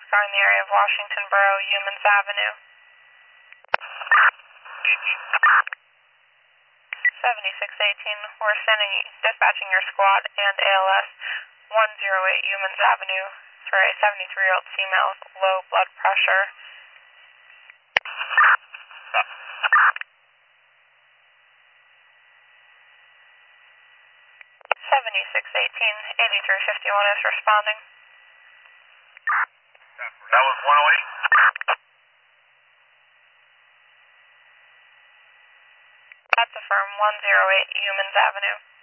are in the area of Washington Borough, Humans Avenue. 7618, we're dispatching your squad and ALS 108 Humans Avenue for a 73-year-old female with low blood pressure. 7618, 8351 is responding. That was 108? That's affirmed, 108 Humans Avenue.